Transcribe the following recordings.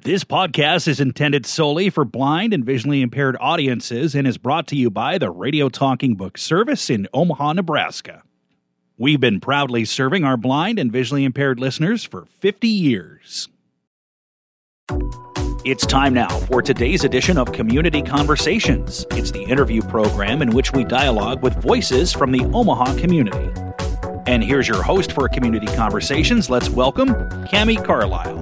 This podcast is intended solely for blind and visually impaired audiences and is brought to you by the Radio Talking Book Service in Omaha, Nebraska. We've been proudly serving our blind and visually impaired listeners for 50 years. It's time now for today's edition of Community Conversations. It's the interview program in which we dialogue with voices from the Omaha community. And here's your host for Community Conversations. Let's welcome Cami Carlisle.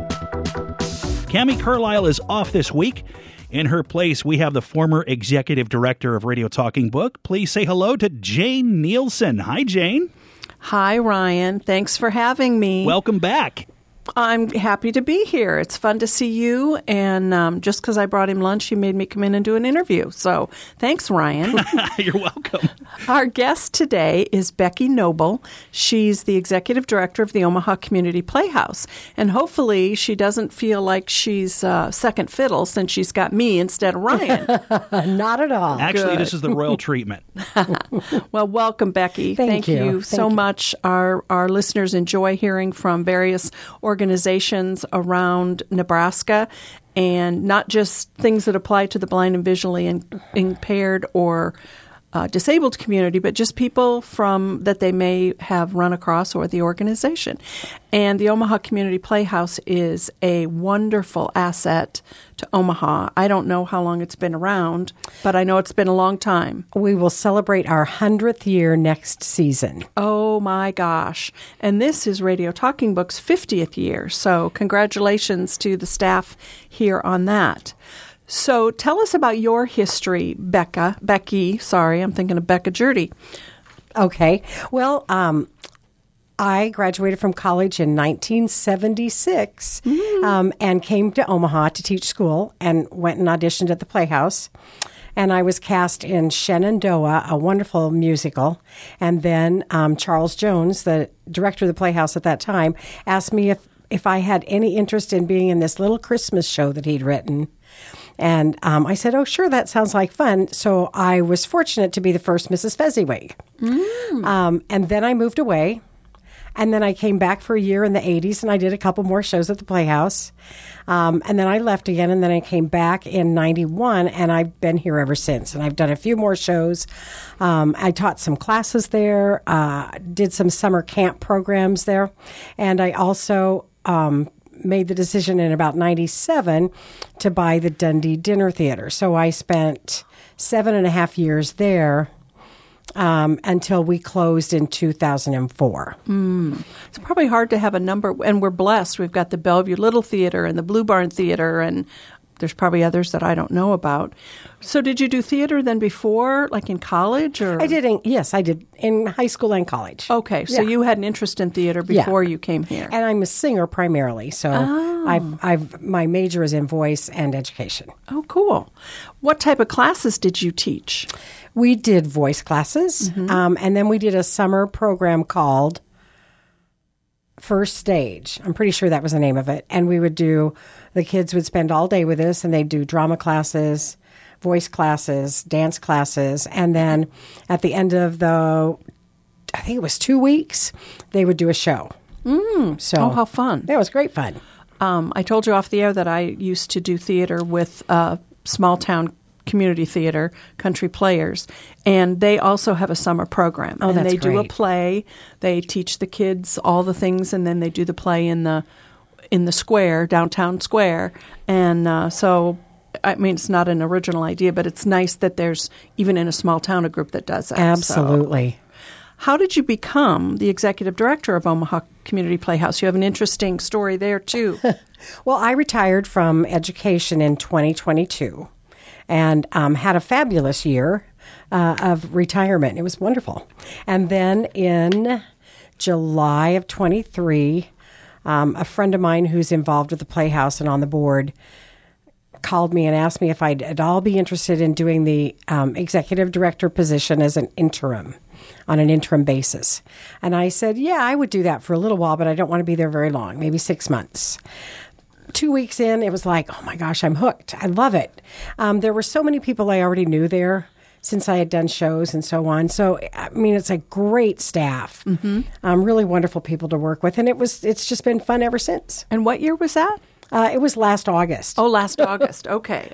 Cami Carlisle is off this week. In her place, we have the former executive director of Radio Talking Book. Please say hello to Jane Nielsen. Hi, Jane. Hi, Ryan. Thanks for having me. Welcome back. I'm happy to be here. It's fun to see you, and just because I brought him lunch, he made me come in and do an interview. So thanks, Ryan. You're welcome. Our guest today is Becky Noble. She's the executive director of the Omaha Community Playhouse, and hopefully she doesn't feel like she's second fiddle since she's got me instead of Ryan. Not at all. Actually, Good. This is the royal treatment. Well, welcome, Becky. Thank you. so Thank you. much. Our listeners enjoy hearing from various organizations around Nebraska, and not just things that apply to the blind and visually impaired or disabled community, but just people from that they may have run across or the organization. And the Omaha Community Playhouse is a wonderful asset to Omaha. I don't know how long it's been around, but I know it's been a long time. We will celebrate our 100th year next season. Oh my gosh. And this is Radio Talking Book's 50th year. So congratulations to the staff here on that. So tell us about your history, Becky. Sorry, I'm thinking of Becca Jurdy. Okay. Well, I graduated from college in 1976 and came to Omaha to teach school and went and auditioned at the Playhouse. And I was cast in Shenandoah, a wonderful musical. And then Charles Jones, the director of the Playhouse at that time, asked me if I had any interest in being in this little Christmas show that he'd written. And I said, oh, sure, that sounds like fun. So I was fortunate to be the first Mrs. Fezziwig. And then I moved away. And then I came back for a year in the 80s, and I did a couple more shows at the Playhouse. And then I left again, and then I came back in 91, and I've been here ever since. And I've done a few more shows. I taught some classes there, did some summer camp programs there. And I also made the decision in about 97 to buy the Dundee Dinner Theater. So I spent 7.5 years there until we closed in 2004. It's probably hard to have a number, and we're blessed. We've got the Bellevue Little Theater and the Blue Barn Theater, and there's probably others that I don't know about. So did you do theater then before, like in college? Or? I did, yes, I did in high school and college. Okay, so you had an interest in theater before you came here. And I'm a singer primarily, so my major is in voice and education. Oh, cool. What type of classes did you teach? We did voice classes, and then we did a summer program called First Stage. I'm pretty sure that was the name of it. And the kids would spend all day with us, and they'd do drama classes, voice classes, dance classes, and then at the end of I think it was 2 weeks, they would do a show. So, how fun. That was great fun. I told you off the air that I used to do theater with small town community theater, Country Players, and they also have a summer program. Oh, and that's they do a great. play. They teach the kids all the things, and then they do the play in the square, downtown square. And so, I mean, it's not an original idea, but it's nice that there's, even in a small town, a group that does that. Absolutely. So, how did you become the executive director of Omaha Community Playhouse? You have an interesting story there, too. Well, I retired from education in 2022 and had a fabulous year of retirement. It was wonderful. And then in July of 23, a friend of mine who's involved with the Playhouse and on the board called me and asked me if I'd at all be interested in doing the executive director position as an interim, on an interim basis. And I said, yeah, I would do that for a little while, but I don't want to be there very long, maybe 6 months. 2 weeks in, it was like, oh my gosh, I'm hooked. I love it. There were so many people I already knew there since I had done shows and so on. So, I mean, it's a great staff, really wonderful people to work with. And it's just been fun ever since. And what year was that? It was last August. Oh, last August. Okay.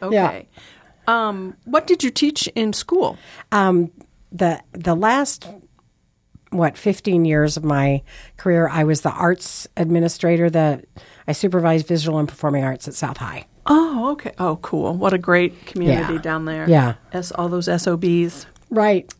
What did you teach in school? The last 15 years of my career, I was the arts administrator. I supervised visual and performing arts at South High. Oh, okay. Oh, cool. What a great community down there. Yeah. All those SOBs. Right.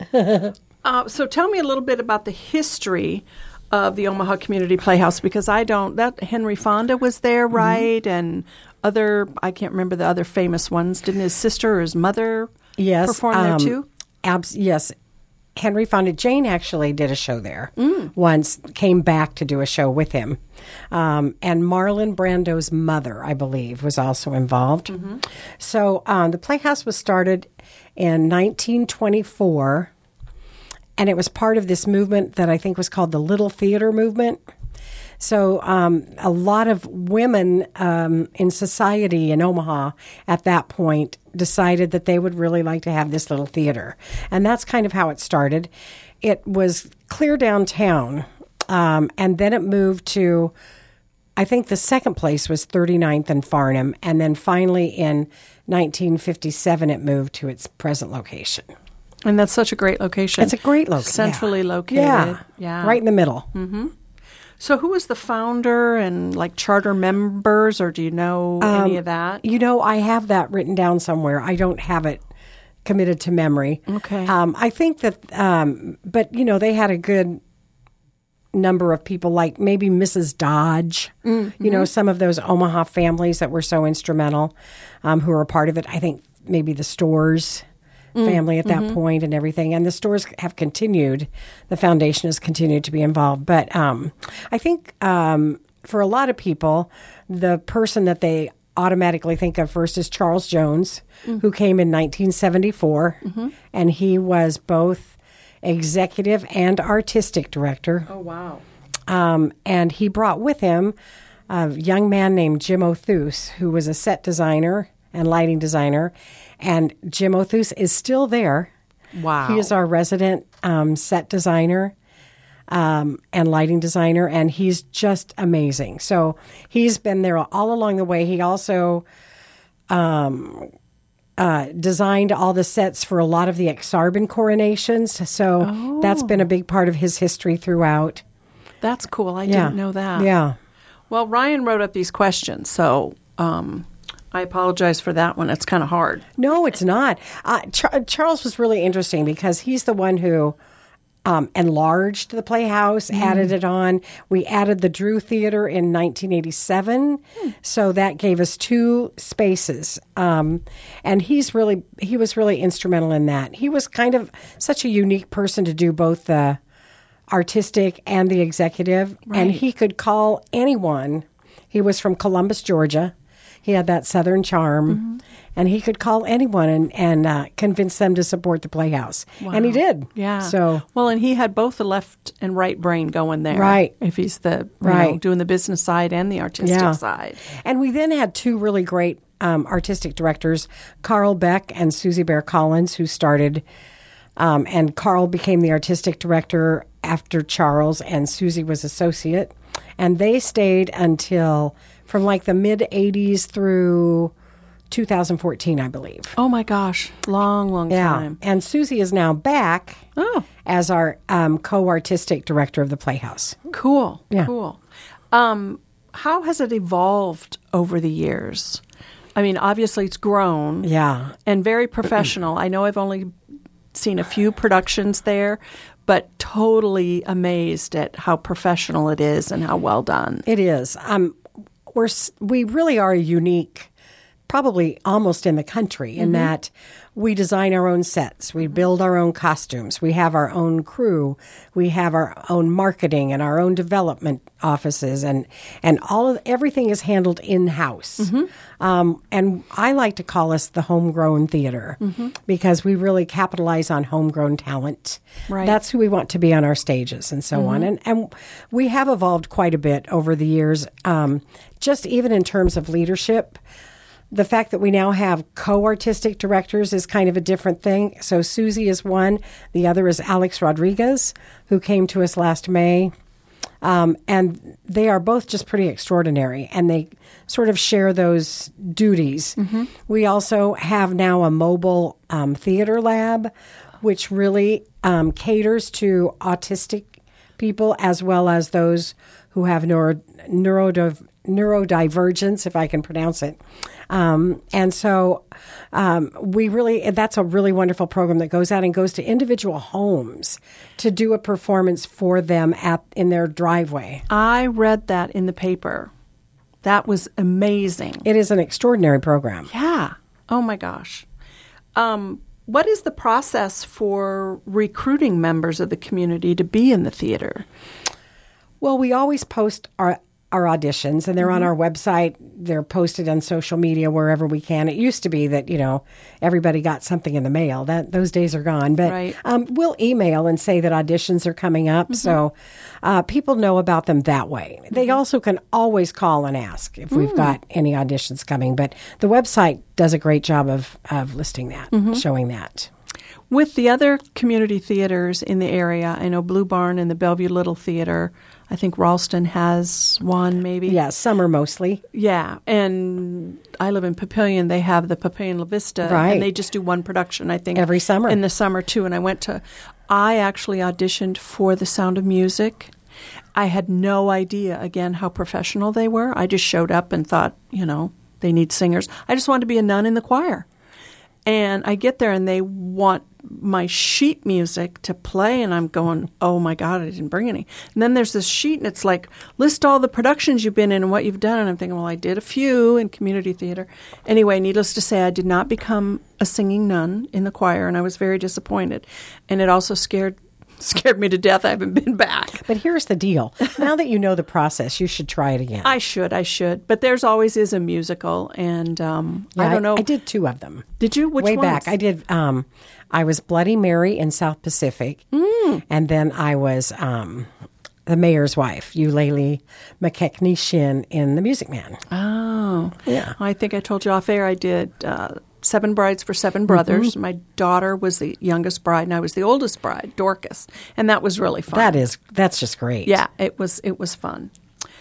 So tell me a little bit about the history of the Omaha Community Playhouse, because that Henry Fonda was there, right? And I can't remember the other famous ones. Didn't his sister or his mother perform there too? Yes. Henry Fonda. Jane actually did a show there once, came back to do a show with him. And Marlon Brando's mother, I believe, was also involved. Mm-hmm. So the Playhouse was started in 1924, and it was part of this movement that I think was called the Little Theater Movement. So a lot of women in society in Omaha at that point decided that they would really like to have this little theater. And that's kind of how it started. It was clear downtown, and then it moved to, I think the second place was 39th and Farnham, and then finally in 1957 it moved to its present location. And that's such a great location. It's a great location. Centrally located. Yeah, right in the middle. Mm-hmm. So who was the founder and charter members, or do you know any of that? I have that written down somewhere. I don't have it committed to memory. Okay. I think that, but they had a good number of people, like maybe Mrs. Dodge, some of those Omaha families that were so instrumental, who were a part of it. I think maybe the Stores family at that point and everything. And the Stores have continued. The foundation has continued to be involved. But I think for a lot of people, the person that they automatically think of first is Charles Jones, who came in 1974. And he was both executive and artistic director. Oh, wow. And he brought with him a young man named Jim Othus, who was a set designer and lighting designer. And Jim Othus is still there. Wow. He is our resident set designer and lighting designer, and he's just amazing. So he's been there all along the way. He also designed all the sets for a lot of the Exarban coronations. So that's been a big part of his history throughout. That's cool. I didn't know that. Yeah. Well, Ryan wrote up these questions, so I apologize for that one. It's kind of hard. No, it's not. Charles was really interesting because he's the one who enlarged the Playhouse, added it on. We added the Drew Theater in 1987, so that gave us 2 spaces. And he was really instrumental in that. He was kind of such a unique person to do both the artistic and the executive, and he could call anyone. He was from Columbus, Georgia. He had that Southern charm, and he could call anyone and convince them to support the Playhouse. Wow. And he did. Yeah. So and he had both the left and right brain going there. Right. If he's doing the business side and the artistic side. And we then had 2 really great artistic directors, Carl Beck and Susie Bear Collins, who started, and Carl became the artistic director after Charles, and Susie was associate. And they stayed until from the mid-'80s through 2014, I believe. Oh, my gosh. Long time. And Susie is now back as our co-artistic director of the Playhouse. Cool. Yeah. Cool. How has it evolved over the years? I mean, obviously it's grown. Yeah. And very professional. I know I've only seen a few productions there, but totally amazed at how professional it is and how well done. It is. We really are unique, probably almost in the country, in that we design our own sets, we build our own costumes, we have our own crew, we have our own marketing and our own development offices, and everything is handled in-house. And I like to call us the homegrown theater because we really capitalize on homegrown talent. Right. That's who we want to be on our stages and so on. And we have evolved quite a bit over the years, just even in terms of leadership. The fact that we now have co-artistic directors is kind of a different thing. So Susie is one. The other is Alex Rodriguez, who came to us last May. And they are both just pretty extraordinary, and they sort of share those duties. We also have now a mobile theater lab, which really caters to autistic people as well as those who have neurodivergence, if I can pronounce it. And so that's a really wonderful program that goes out and goes to individual homes to do a performance for them in their driveway. I read that in the paper. That was amazing. It is an extraordinary program. Yeah. Oh, my gosh. What is the process for recruiting members of the community to be in the theater? Well, we always post our auditions, and they're on our website. They're posted on social media wherever we can. It used to be that, everybody got something in the mail. Those days are gone. But right. We'll email and say that auditions are coming up, so people know about them that way. They also can always call and ask if we've got any auditions coming. But the website does a great job of listing that, showing that. With the other community theaters in the area, I know Blue Barn and the Bellevue Little Theater, I think Ralston has one maybe. Yeah, summer mostly. Yeah, and I live in Papillion. They have the Papillion La Vista, right. And they just do one production, I think. Every summer. In the summer, too. And I actually auditioned for The Sound of Music. I had no idea, again, how professional they were. I just showed up and thought, they need singers. I just wanted to be a nun in the choir. And I get there and they want my sheet music to play, and I'm going, oh my God, I didn't bring any. And then there's this sheet, and it's like, list all the productions you've been in and what you've done. And I'm thinking, well, I did a few in community theater. Anyway, needless to say, I did not become a singing nun in the choir, and I was very disappointed. And it also scared me to death. I haven't been back. But here's the deal. Now that you know the process, you should try it again. I should. But there's always is a musical, and I don't know. I did 2 of them. Did you? Which Way ones? back. I did. I was Bloody Mary in South Pacific, and then I was the mayor's wife, Eulalie McKechnie Shin, in The Music Man. Oh. Yeah. I think I told you off air I did 7 Brides for 7 Brothers. My daughter was the youngest bride, and I was the oldest bride, Dorcas, and that was really fun. That's just great. Yeah, it was fun.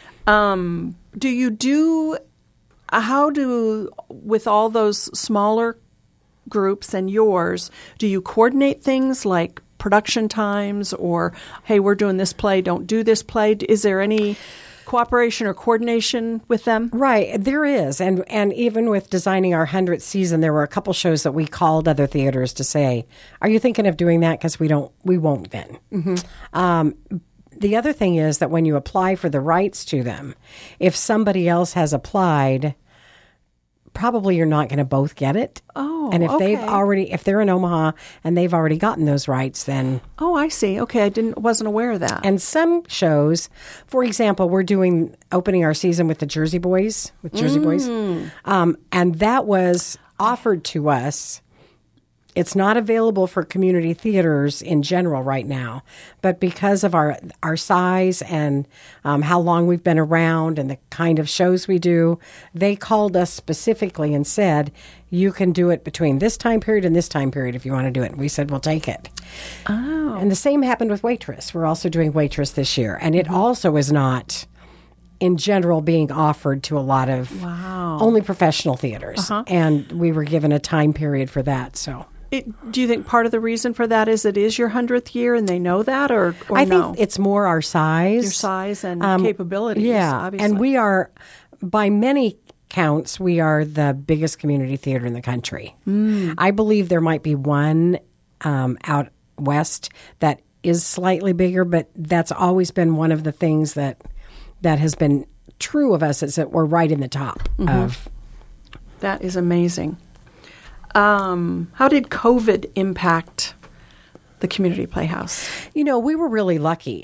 With all those smaller groups and yours, do you coordinate things like production times, or, hey, we're doing this play, don't do this play? Is there any cooperation or coordination with them? Right, there is. And even with designing our 100th season, there were a couple shows that we called other theaters to say, are you thinking of doing that? Because we won't then. The other thing is that when you apply for the rights to them, if somebody else has applied, probably you're not going to both get it. Oh, and if okay. if they're in Omaha and they've already gotten those rights, then Oh, I see. Okay, I wasn't aware of that. and some shows, for example, we're opening our season with the Jersey Boys, and that was offered to us. It's not available for community theaters in general right now, but because of our size and how long we've been around and the kind of shows we do, they called us specifically and said, you can do it between this time period and this time period if you want to do it. And we said, we'll take it. Oh. And the same happened with Waitress. We're also doing Waitress this year. And it also is not, in general, being offered to a lot of only professional theaters. And we were given a time period for that, so... Do you think part of the reason for that is it is your 100th year and they know that, or I no? think it's more our size. Your size and capabilities, Yeah, obviously. and we are, by many counts, we are the biggest community theater in the country. I believe there might be one out west that is slightly bigger, but that's always been one of the things that has been true of us, is that we're right in the top of. That is amazing. How did COVID impact the community playhouse? We were really lucky.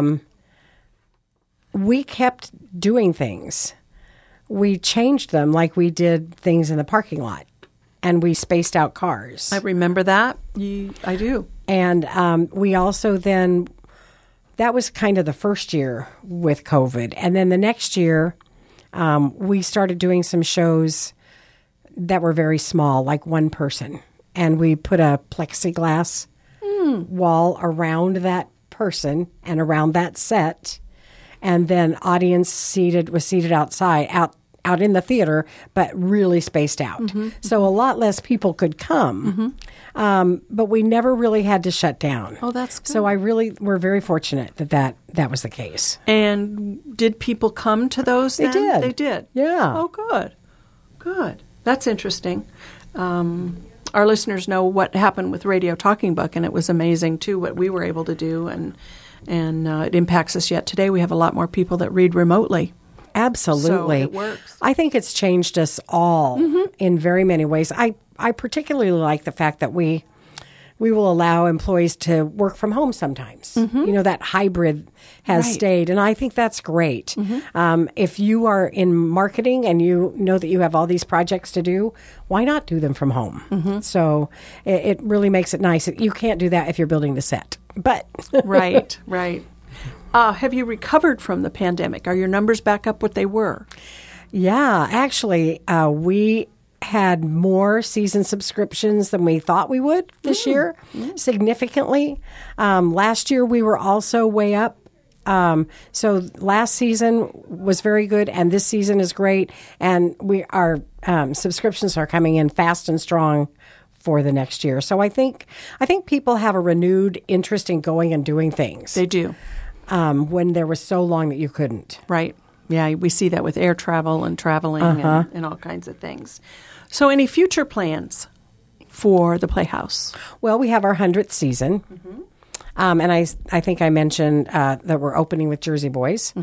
We kept doing things. We changed them, like we did things in the parking lot, and we spaced out cars. I remember that. I do. And we also then, that was kind of the first year with COVID. And then the next year, we started doing some shows that were very small, like one person. And we put a plexiglass wall around that person and around that set. and then audience was seated outside, out in the theater, but really spaced out. So a lot less people could come. But we never really had to shut down. Oh, that's good. So we're very fortunate that was the case. And did people come to those then? did. They did? Yeah. Oh, good. Good. That's interesting. Our listeners know what happened with Radio Talking Book, and it was amazing, too, what we were able to do, and it impacts us yet today. We have a lot more people that read remotely. Absolutely. So it works. I think it's changed us all in very many ways. I particularly like the fact that we will allow employees to work from home sometimes. That hybrid has stayed, and I think that's great. If you are in marketing and you know that you have all these projects to do, why not do them from home? So it really makes it nice. You can't do that if you're building the set. But Right. Have you recovered from the pandemic? Are your numbers back up what they were? Yeah, actually, we had more season subscriptions than we thought we would this year, significantly. Last year, we were also way up. So last season was very good, and this season is great. And our subscriptions are coming in fast and strong for the next year. So I think people have a renewed interest in going and doing things. They do. When there was so long that you couldn't. Right. Yeah, we see that with air travel and traveling and all kinds of things. So any future plans for the Playhouse? Well, we have our 100th season. And I think I mentioned that we're opening with Jersey Boys.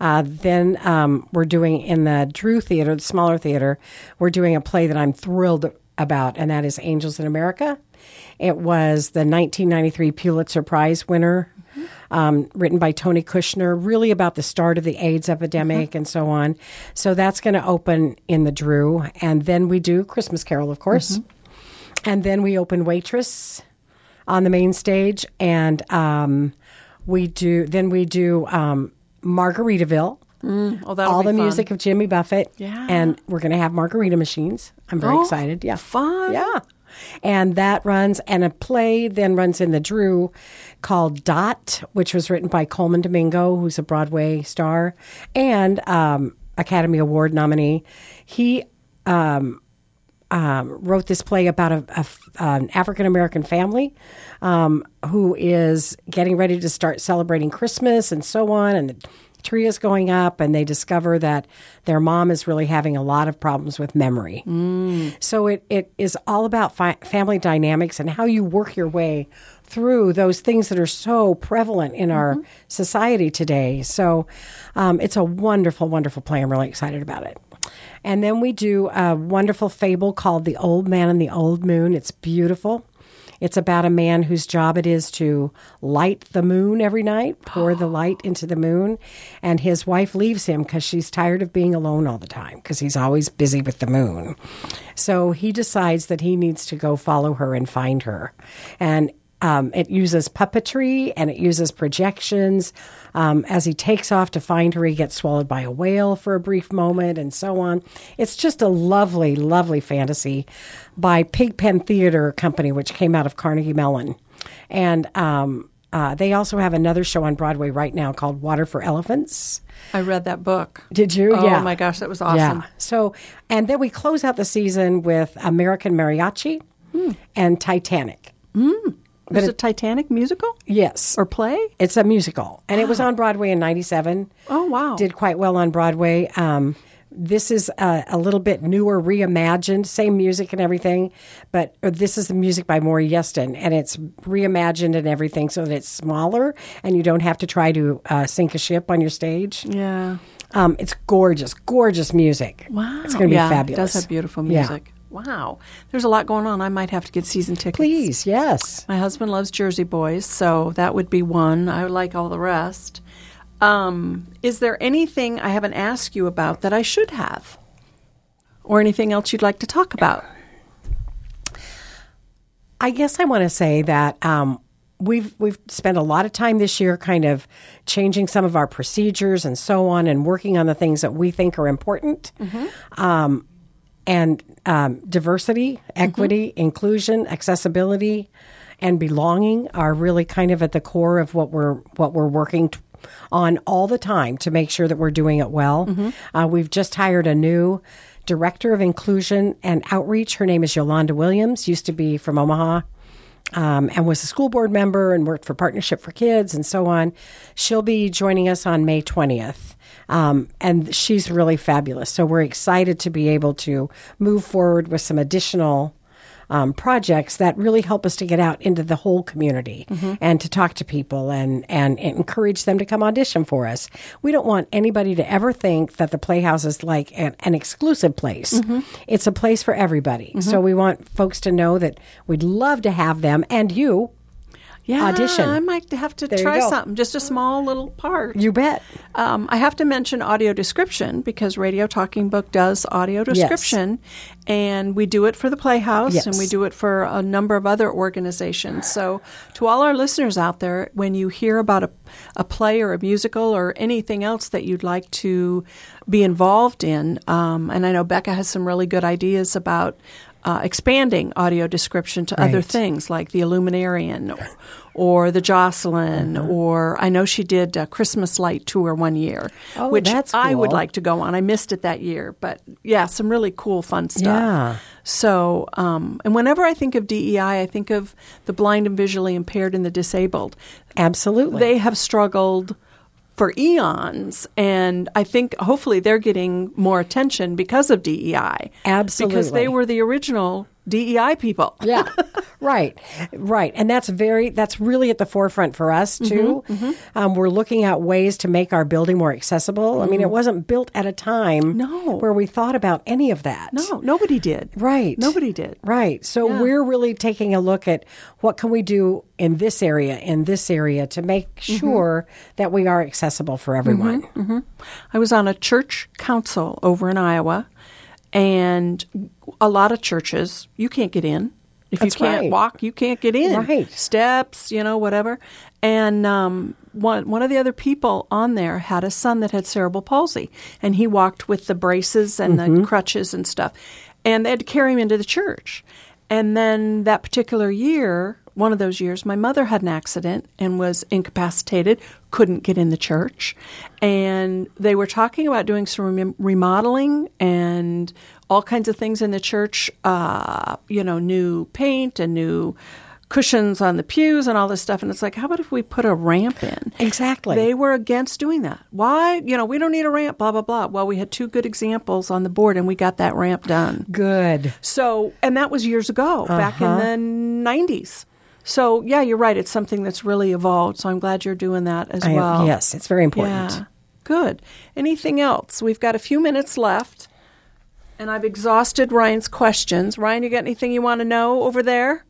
Then we're doing in the Drew Theater, the smaller theater, we're doing a play that I'm thrilled about, and that is Angels in America. It was the 1993 Pulitzer Prize winner, written by Tony Kushner, really about the start of the AIDS epidemic and so on. So that's going to open in the Drew. And then we do Christmas Carol, of course. And then we open Waitress on the main stage. And we do Margaritaville. All the music of Jimmy Buffett. Yeah. And we're going to have margarita machines. I'm very excited. Yeah. Fun. Yeah. And that runs, and a play then runs in the Drew called Dot, which was written by Coleman Domingo, who's a Broadway star and Academy Award nominee. He wrote this play about an African-American family who is getting ready to start celebrating Christmas and so on, and the tree is going up, and they discover that their mom is really having a lot of problems with memory. So it is all about family dynamics and how you work your way through those things that are so prevalent in our society today. So it's a wonderful, wonderful play. I'm really excited about it. And then we do a wonderful fable called The Old Man and the Old Moon. It's beautiful. It's about a man whose job it is to light the moon every night, pour the light into the moon. And his wife leaves him because she's tired of being alone all the time because he's always busy with the moon. So he decides that he needs to go follow her and find her. And it uses puppetry and it uses projections. As he takes off to find her, he gets swallowed by a whale for a brief moment and so on. It's just a lovely, lovely fantasy by Pigpen Theater Company, which came out of Carnegie Mellon. And they also have another show on Broadway right now called Water for Elephants. I read that book. Did you? Oh, yeah. my gosh, that was awesome. Yeah. So, and then we close out the season with American Mariachi and Titanic. Was it Titanic musical? Yes. Or play? It's a musical. And it was on Broadway in 97. Oh, wow. Did quite well on Broadway. This is a little bit newer, reimagined, same music and everything. But this is the music by Maury Yeston. And it's reimagined and everything so that it's smaller and you don't have to try to sink a ship on your stage. Yeah. It's gorgeous, gorgeous music. Wow. It's going to be fabulous. It does have beautiful music. Yeah. Wow. There's a lot going on. I might have to get season tickets. Please, yes. My husband loves Jersey Boys, so that would be one. I would like all the rest. Is there anything I haven't asked you about that I should have? Or anything else you'd like to talk about? I guess I want to say that we've spent a lot of time this year kind of changing some of our procedures and so on and working on the things that we think are important. And diversity, equity, inclusion, accessibility, and belonging are really kind of at the core of what we're working on all the time to make sure that we're doing it well. We've just hired a new Director of Inclusion and Outreach. Her name is Yolanda Williams, used to be from Omaha. And was a school board member and worked for Partnership for Kids and so on. She'll be joining us on May 20th. And she's really fabulous. So we're excited to be able to move forward with some additional projects that really help us to get out into the whole community and to talk to people and encourage them to come audition for us. We don't want anybody to ever think that the Playhouse is like an exclusive place. It's a place for everybody. So we want folks to know that we'd love to have them and you audition. I might have to try something, just a small little part. You bet. I have to mention audio description because Radio Talking Book does audio description, and we do it for the Playhouse, and we do it for a number of other organizations. So to all our listeners out there, when you hear about a play or a musical or anything else that you'd like to be involved in, and I know Becca has some really good ideas about expanding audio description to other things like the Illuminarian or the Jocelyn, or I know she did a Christmas Light Tour one year, which that's cool. I would like to go on. I missed it that year, but yeah, some really cool, fun stuff. Yeah. So, and whenever I think of DEI, I think of the blind and visually impaired and the disabled. Absolutely. They have struggled for eons, and I think hopefully they're getting more attention because of DEI. Absolutely. Because they were the original DEI people. Yeah, right. And that's really at the forefront for us, too. We're looking at ways to make our building more accessible. I mean, it wasn't built at a time where we thought about any of that. No, nobody did. Right. Nobody did. Right. So we're really taking a look at what can we do in this area to make sure that we are accessible for everyone. I was on a church council over in Iowa, and a lot of churches, you can't get in. If you can't walk, you can't get in. Right. Steps, whatever. And one of the other people on there had a son that had cerebral palsy, and he walked with the braces and the crutches and stuff. And they had to carry him into the church. And then that particular year, one of those years, my mother had an accident and was incapacitated, couldn't get in the church. And they were talking about doing some remodeling and all kinds of things in the church, new paint and new cushions on the pews and all this stuff. And it's like, how about if we put a ramp in? Exactly. They were against doing that. Why? We don't need a ramp, blah, blah, blah. Well, we had two good examples on the board, and we got that ramp done. Good. So, and that was years ago, back in the 90s. So, yeah, you're right. It's something that's really evolved. So I'm glad you're doing that as well. Yes, it's very important. Yeah. Good. Anything else? We've got a few minutes left, and I've exhausted Ryan's questions. Ryan, you got anything you want to know over there?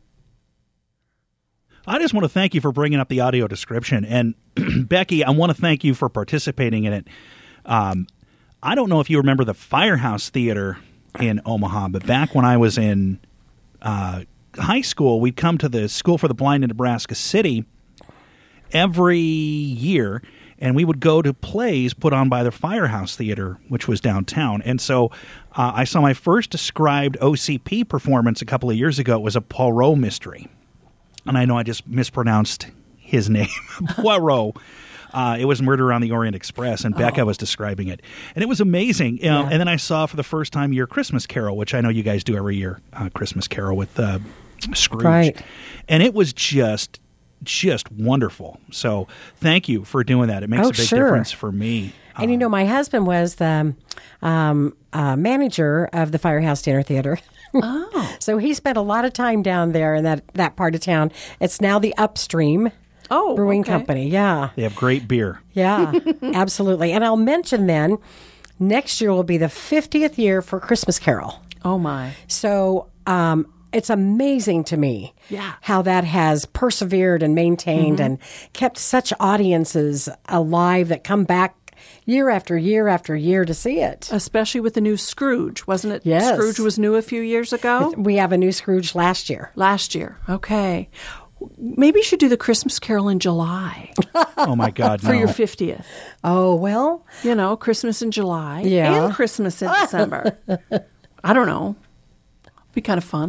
I just want to thank you for bringing up the audio description. And Becky, I want to thank you for participating in it. I don't know if you remember the Firehouse Theater in Omaha, but back when I was in high school, we'd come to the School for the Blind in Nebraska City every year, and we would go to plays put on by the Firehouse Theater, which was downtown. And so I saw my first described OCP performance a couple of years ago. It was a Poirot mystery. And I know I just mispronounced his name, Poirot. It was Murder on the Orient Express, and Becca was describing it. And it was amazing. And then I saw for the first time your Christmas Carol, which I know you guys do every year, Christmas Carol with Scrooge. Right. And it was just wonderful. So thank you for doing that. It makes a big difference for me. And my husband was the manager of the Firehouse Dinner Theater. Oh. So he spent a lot of time down there in that part of town. It's now the Upstream Brewing Company. Yeah. They have great beer. Yeah, absolutely. And I'll mention then, next year will be the 50th year for Christmas Carol. Oh, my. So it's amazing to me how that has persevered and maintained and kept such audiences alive that come back year after year after year to see it. Especially with the new Scrooge, wasn't it? Yes. Scrooge was new a few years ago? We have a new Scrooge last year. Last year. Okay. Maybe you should do the Christmas Carol in July. Oh, my God, For your 50th. Oh, well. Christmas in July. Yeah. And Christmas in December. I don't know. Be kind of fun.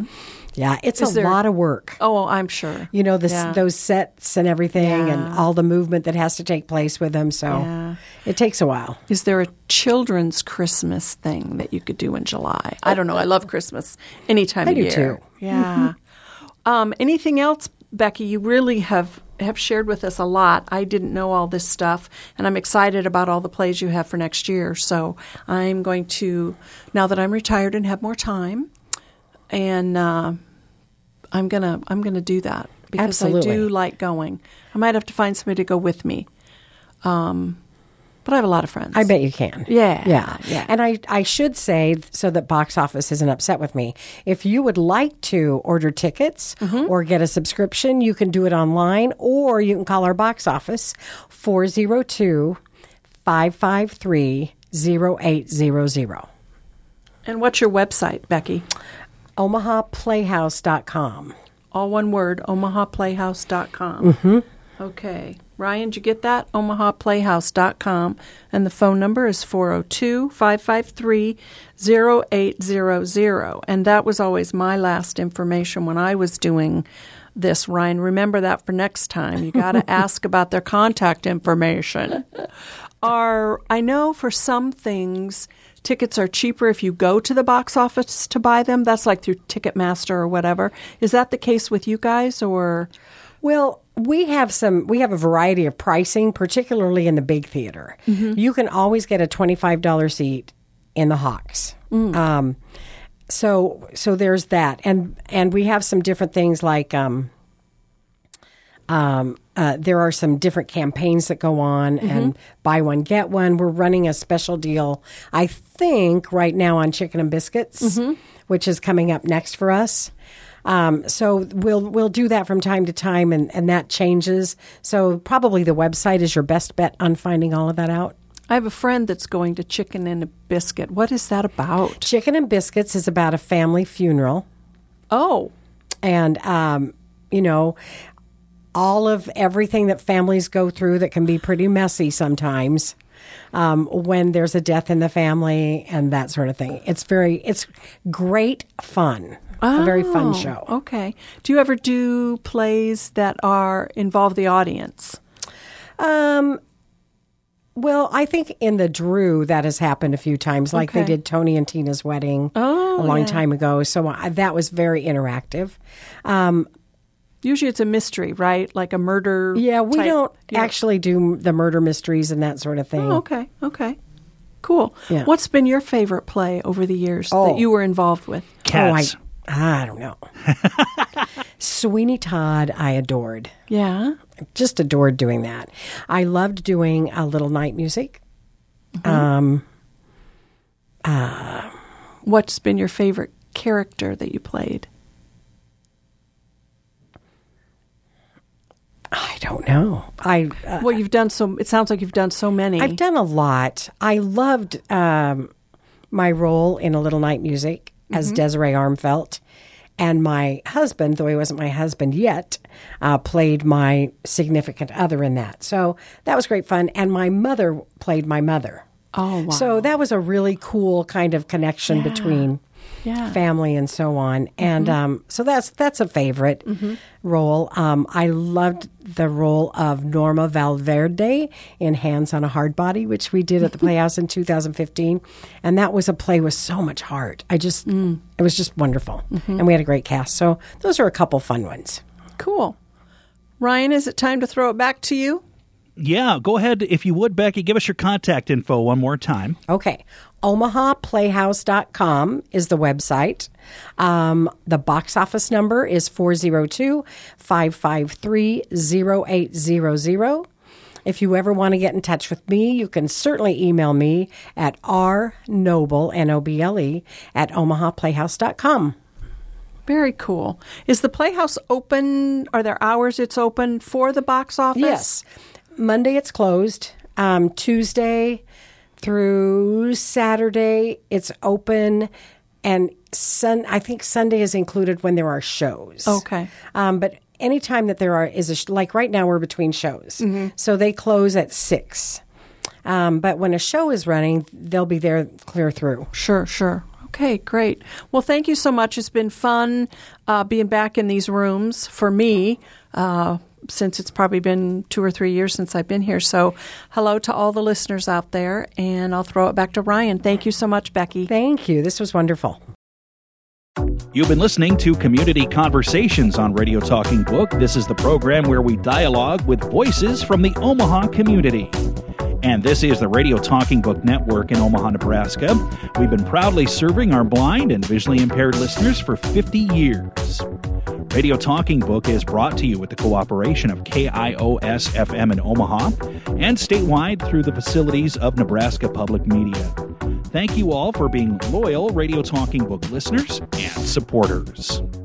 Yeah, it's Is a there- lot of work. Oh, I'm sure. You know, Yeah. those sets and everything Yeah. and all the movement that has to take place with them. So Yeah. it takes a while. Is there a children's Christmas thing that you could do in July? I don't know. I love Christmas any time I of do year. too. Yeah. Anything else, Becky? You really have shared with us a lot. I didn't know all this stuff, and I'm excited about all the plays you have for next year. So I'm going to, now that I'm retired and have more time, and I'm gonna do that because Absolutely. I do like going. I might have to find somebody to go with me. But I have a lot of friends. I bet you can. Yeah. Yeah. And I should say, so that box office isn't upset with me, if you would like to order tickets or get a subscription, you can do it online or you can call our box office 402-553-0800. And what's your website, Becky? OmahaPlayhouse.com. All one word, omahaplayhouse.com. Mm-hmm. Okay. Ryan, did you get that? omahaplayhouse.com. And the phone number is 402-553-0800. And that was always my last information when I was doing this. Ryan, remember that for next time. You got to ask about their contact information. I know for some things, tickets are cheaper if you go to the box office to buy them. That's like through Ticketmaster or whatever. Is that the case with you guys, or? Well, we have a variety of pricing, particularly in the big theater. Mm-hmm. You can always get a $25 seat in the Hawks. So there's that, and we have some different things like there are some different campaigns that go on, and buy one get one. We're running a special deal, I think, right now on chicken and biscuits, which is coming up next for us. So we'll do that from time to time, and that changes. So probably the website is your best bet on finding all of that out. I have a friend that's going to Chicken and a Biscuit. What is that about? Chicken and Biscuits is about a family funeral. Oh. And, all of everything that families go through that can be pretty messy sometimes when there's a death in the family and that sort of thing. It's great fun. A very fun show. Okay. Do you ever do plays that involve the audience? Well, I think in the Drew that has happened a few times, like they did Tony and Tina's wedding a long time ago. So that was very interactive. Usually it's a mystery, right? Like a murder. Yeah, we type, don't actually do the murder mysteries and that sort of thing. Oh, okay. Cool. Yeah. What's been your favorite play over the years that you were involved with? Cats. I don't know. Sweeney Todd, I adored. Yeah. Just adored doing that. I loved doing a Little Night Music. What's been your favorite character that you played? I don't know. Well, you've done it sounds like you've done so many. I've done a lot. I loved my role in A Little Night Music as Desiree Armfeldt. And my husband, though he wasn't my husband yet, played my significant other in that. So that was great fun. And my mother played my mother. Oh, wow. So that was a really cool kind of connection between family and so on. And so that's a favorite role. I loved the role of Norma Valverde in Hands on a Hard Body, which we did at the Playhouse in 2015. And that was a play with so much heart. It was just wonderful. And we had a great cast. So those are a couple fun ones. Cool. Ryan, is it time to throw it back to you? Yeah, go ahead. If you would, Becky, give us your contact info one more time. Okay. OmahaPlayhouse.com is the website. The box office number is 402-553-0800. If you ever want to get in touch with me, you can certainly email me at rnoble, N-O-B-L-E, at omahaplayhouse.com. Very cool. Is the Playhouse open? Are there hours it's open for the box office? Yes. Monday it's closed. Tuesday through Saturday it's open, and I think Sunday is included when there are shows. Okay. But anytime that there is like right now we're between shows, so they close at 6. But when a show is running, they'll be there clear through. Sure. Okay. Okay, great. Well, thank you so much. It's been fun being back in these rooms for me, since it's probably been 2 or 3 years since I've been here. So hello to all the listeners out there, and I'll throw it back to Ryan. Thank you so much, Becky. Thank you. This was wonderful. You've been listening to Community Conversations on Radio Talking Book. This is the program where we dialogue with voices from the Omaha community. And this is the Radio Talking Book Network in Omaha, Nebraska. We've been proudly serving our blind and visually impaired listeners for 50 years. Radio Talking Book is brought to you with the cooperation of KIOS-FM in Omaha and statewide through the facilities of Nebraska Public Media. Thank you all for being loyal Radio Talking Book listeners and supporters.